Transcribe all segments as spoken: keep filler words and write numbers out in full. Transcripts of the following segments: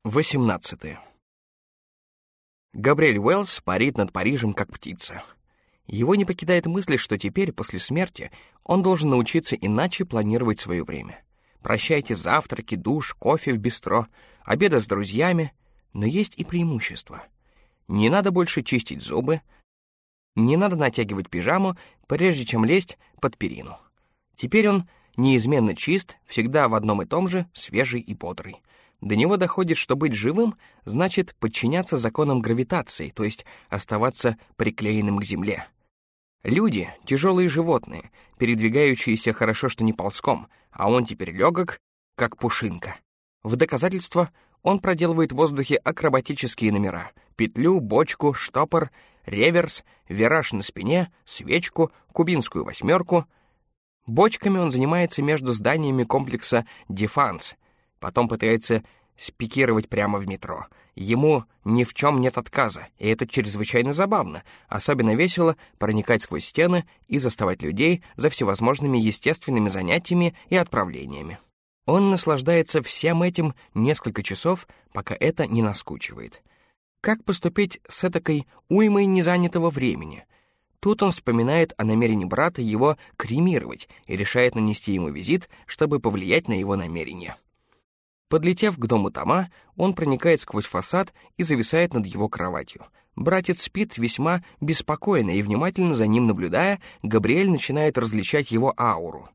восемнадцатое. Габриэль Уэллс парит над Парижем как птица. Его не покидает мысль, что теперь, после смерти, он должен научиться иначе планировать свое время. Прощайте завтраки, душ, кофе в бистро, обеды с друзьями, но есть и преимущества. Не надо больше чистить зубы, не надо натягивать пижаму, прежде чем лезть под перину. Теперь он неизменно чист, всегда в одном и том же, свежий и бодрый. До него доходит, что быть живым значит подчиняться законам гравитации, то есть оставаться приклеенным к земле. Люди — тяжелые животные, передвигающиеся хорошо, что не ползком, а он теперь легок, как пушинка. В доказательство он проделывает в воздухе акробатические номера — петлю, бочку, штопор, реверс, вираж на спине, свечку, кубинскую восьмерку. Бочками он занимается между зданиями комплекса «Дефанс», потом пытается спикировать прямо в метро. Ему ни в чем нет отказа, и это чрезвычайно забавно. Особенно весело проникать сквозь стены и заставать людей за всевозможными естественными занятиями и отправлениями. Он наслаждается всем этим несколько часов, пока это не наскучивает. Как поступить с этакой уймой незанятого времени? Тут он вспоминает о намерении брата его кремировать и решает нанести ему визит, чтобы повлиять на его намерение. Подлетев к дому Тома, он проникает сквозь фасад и зависает над его кроватью. Братец спит весьма беспокойно, и, внимательно за ним наблюдая, Габриэль начинает различать его ауру.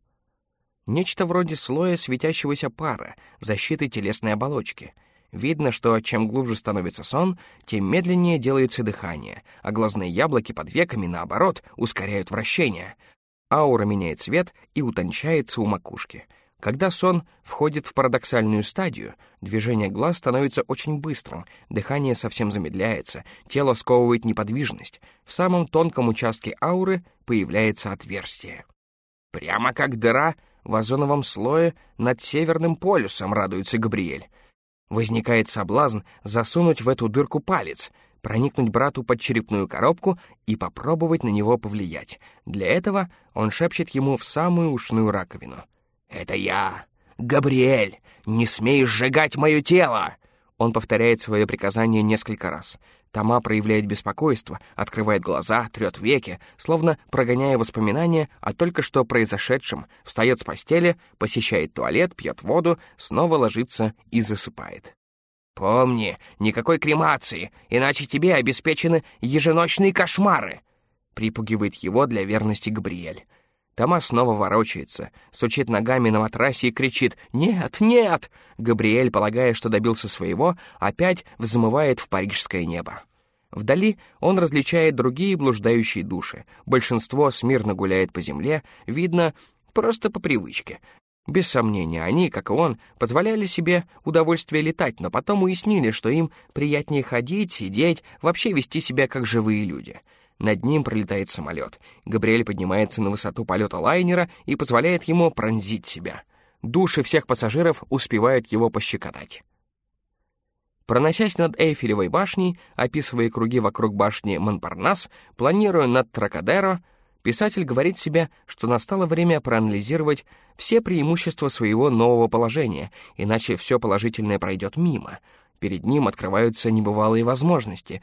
Нечто вроде слоя светящегося пара, защиты телесной оболочки. Видно, что чем глубже становится сон, тем медленнее делается дыхание, а глазные яблоки под веками, наоборот, ускоряют вращение. Аура меняет цвет и утончается у макушки. Когда сон входит в парадоксальную стадию, движение глаз становится очень быстрым, дыхание совсем замедляется, тело сковывает неподвижность. В самом тонком участке ауры появляется отверстие. «Прямо как дыра в озоновом слое над Северным полюсом», — радуется Габриэль. Возникает соблазн засунуть в эту дырку палец, проникнуть брату под черепную коробку и попробовать на него повлиять. Для этого он шепчет ему в самую ушную раковину: «Это я, Габриэль! Не смей сжигать мое тело!» Он повторяет свое приказание несколько раз. Тома проявляет беспокойство, открывает глаза, трет веки, словно прогоняя воспоминания о только что произошедшем, встает с постели, посещает туалет, пьет воду, снова ложится и засыпает. «Помни, никакой кремации, иначе тебе обеспечены еженочные кошмары!» припугивает его для верности Габриэль. Тома снова ворочается, сучит ногами на матрасе и кричит: «Нет, нет!» Габриэль, полагая, что добился своего, опять взмывает в парижское небо. Вдали он различает другие блуждающие души. Большинство смирно гуляет по земле, видно, просто по привычке. Без сомнения, они, как и он, позволяли себе удовольствие летать, но потом уяснили, что им приятнее ходить, сидеть, вообще вести себя как живые люди. Над ним пролетает самолет. Габриэль поднимается на высоту полета лайнера и позволяет ему пронзить себя. Души всех пассажиров успевают его пощекотать. Проносясь над Эйфелевой башней, описывая круги вокруг башни Монпарнас, планируя над Трокадеро, писатель говорит себе, что настало время проанализировать все преимущества своего нового положения, иначе все положительное пройдет мимо. Перед ним открываются небывалые возможности.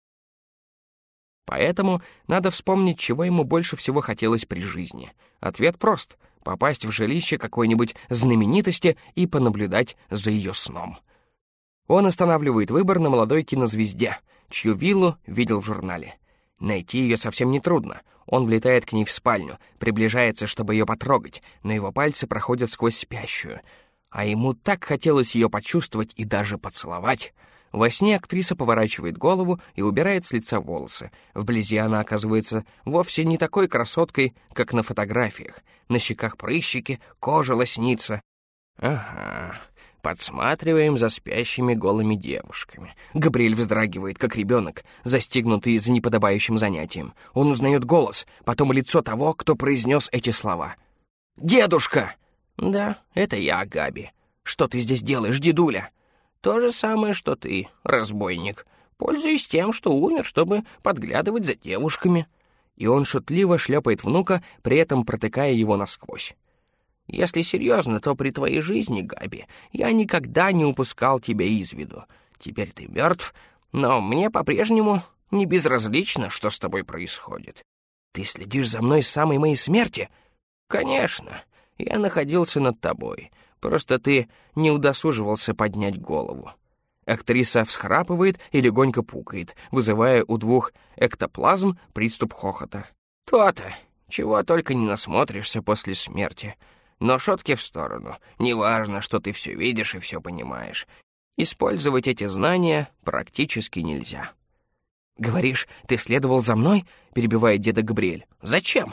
Поэтому надо вспомнить, чего ему больше всего хотелось при жизни. Ответ прост — попасть в жилище какой-нибудь знаменитости и понаблюдать за ее сном. Он останавливает выбор на молодой кинозвезде, чью виллу видел в журнале. Найти ее совсем нетрудно. Он влетает к ней в спальню, приближается, чтобы ее потрогать, но его пальцы проходят сквозь спящую. А ему так хотелось ее почувствовать и даже поцеловать. Во сне актриса поворачивает голову и убирает с лица волосы. Вблизи она оказывается вовсе не такой красоткой, как на фотографиях. На щеках прыщики, кожа лоснится. Ага, подсматриваем за спящими голыми девушками. Габриэль вздрагивает, как ребенок, застигнутый за неподобающим занятием. Он узнает голос, потом лицо того, кто произнес эти слова. «Дедушка!» «Да, это я, Габи. Что ты здесь делаешь, дедуля?» «То же самое, что ты, разбойник. Пользуюсь тем, что умер, чтобы подглядывать за девушками». И он шутливо шлепает внука, при этом протыкая его насквозь. Если серьезно, то при твоей жизни, Габи, я никогда не упускал тебя из виду. Теперь ты мертв, но мне по-прежнему не безразлично, что с тобой происходит. Ты следишь за мной с самой моей смерти? Конечно, я находился над тобой, просто ты не удосуживался поднять голову. Актриса всхрапывает и легонько пукает, вызывая у двух эктоплазм приступ хохота. То-то, чего только не насмотришься после смерти. Но шутки в сторону. Неважно, что ты все видишь и все понимаешь. Использовать эти знания практически нельзя. «Говоришь, ты следовал за мной?» — перебивает деда Габриэль. «Зачем?»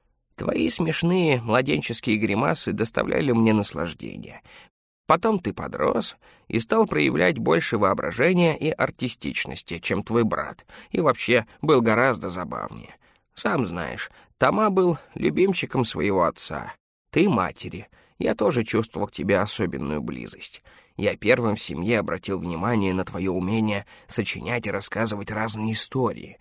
«Твои смешные младенческие гримасы доставляли мне наслаждение. Потом ты подрос и стал проявлять больше воображения и артистичности, чем твой брат, и вообще был гораздо забавнее. Сам знаешь, Тома был любимчиком своего отца, ты — матери. Я тоже чувствовал к тебе особенную близость. Я первым в семье обратил внимание на твое умение сочинять и рассказывать разные истории.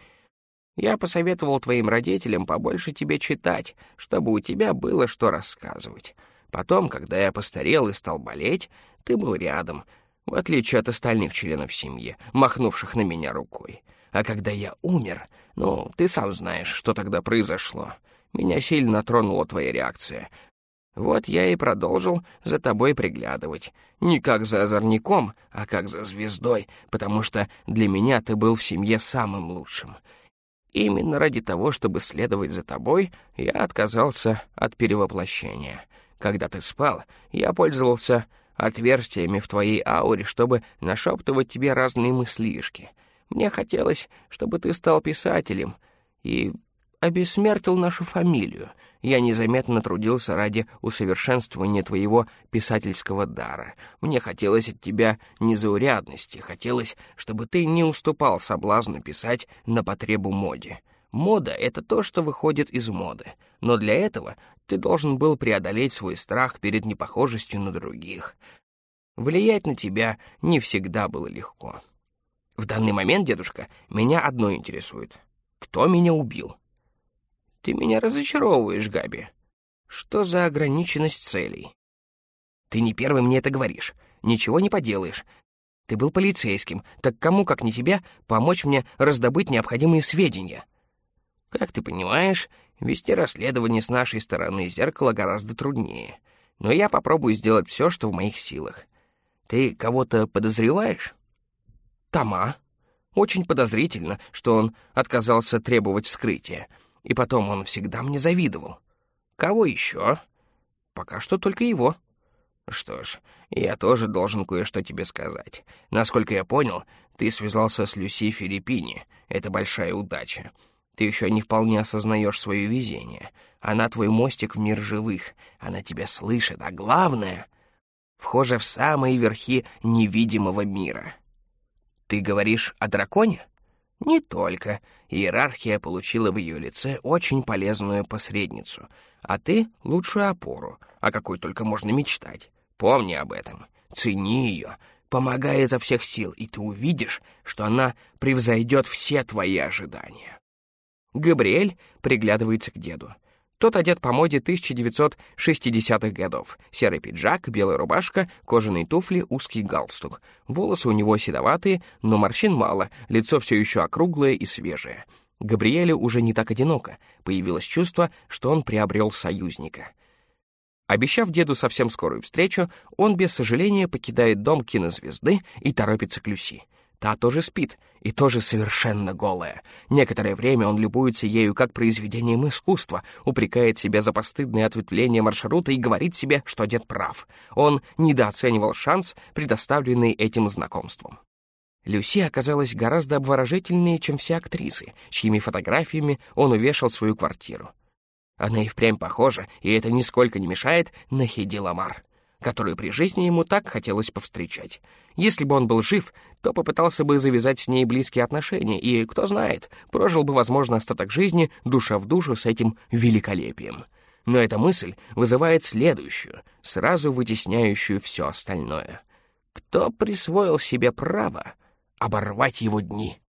Я посоветовал твоим родителям побольше тебе читать, чтобы у тебя было что рассказывать. Потом, когда я постарел и стал болеть, ты был рядом, в отличие от остальных членов семьи, махнувших на меня рукой. А когда я умер, ну, ты сам знаешь, что тогда произошло. Меня сильно тронула твоя реакция. Вот я и продолжил за тобой приглядывать. Не как за озорником, а как за звездой, потому что для меня ты был в семье самым лучшим. Именно ради того, чтобы следовать за тобой, я отказался от перевоплощения. Когда ты спал, я пользовался отверстиями в твоей ауре, чтобы нашептывать тебе разные мыслишки. Мне хотелось, чтобы ты стал писателем и обессмертил нашу фамилию. Я незаметно трудился ради усовершенствования твоего писательского дара. Мне хотелось от тебя незаурядности, хотелось, чтобы ты не уступал соблазну писать на потребу моде. Мода — это то, что выходит из моды, но для этого ты должен был преодолеть свой страх перед непохожестью на других. Влиять на тебя не всегда было легко. В данный момент, дедушка, меня одно интересует. Кто меня убил? Ты меня разочаровываешь, Габи. Что за ограниченность целей? Ты не первый мне это говоришь. Ничего не поделаешь. Ты был полицейским, так кому, как не тебе, помочь мне раздобыть необходимые сведения? Как ты понимаешь, вести расследование с нашей стороны зеркала гораздо труднее. Но я попробую сделать все, что в моих силах. Ты кого-то подозреваешь? Тома. Очень подозрительно, что он отказался требовать вскрытия. И потом он всегда мне завидовал. Кого еще? Пока что только его. Что ж, я тоже должен кое-что тебе сказать. Насколько я понял, ты связался с Люси Филиппини. Это большая удача. Ты еще не вполне осознаешь свое везение. Она твой мостик в мир живых. Она тебя слышит, а главное, вхожа в самые верхи невидимого мира. Ты говоришь о драконе? Не только. Иерархия получила в ее лице очень полезную посредницу, а ты — лучшую опору, о какой только можно мечтать. Помни об этом, цени ее, помогай изо всех сил, и ты увидишь, что она превзойдет все твои ожидания. Габриэль приглядывается к деду. Тот одет по моде тысяча девятьсот шестидесятых годов. Серый пиджак, белая рубашка, кожаные туфли, узкий галстук. Волосы у него седоватые, но морщин мало, лицо все еще округлое и свежее. Габриэлю уже не так одиноко. Появилось чувство, что он приобрел союзника. Обещав деду совсем скорую встречу, он без сожаления покидает дом кинозвезды и торопится к Люси. Та тоже спит, и тоже совершенно голая. Некоторое время он любуется ею как произведением искусства, упрекает себя за постыдное ответвление маршрута и говорит себе, что дед прав. Он недооценивал шанс, предоставленный этим знакомством. Люси оказалась гораздо обворожительнее, чем все актрисы, чьими фотографиями он увешал свою квартиру. Она и впрямь похожа, и это нисколько не мешает, на Хеди Ламар, которую при жизни ему так хотелось повстречать. Если бы он был жив, то попытался бы завязать с ней близкие отношения и, кто знает, прожил бы, возможно, остаток жизни душа в душу с этим великолепием. Но эта мысль вызывает следующую, сразу вытесняющую все остальное. Кто присвоил себе право оборвать его дни?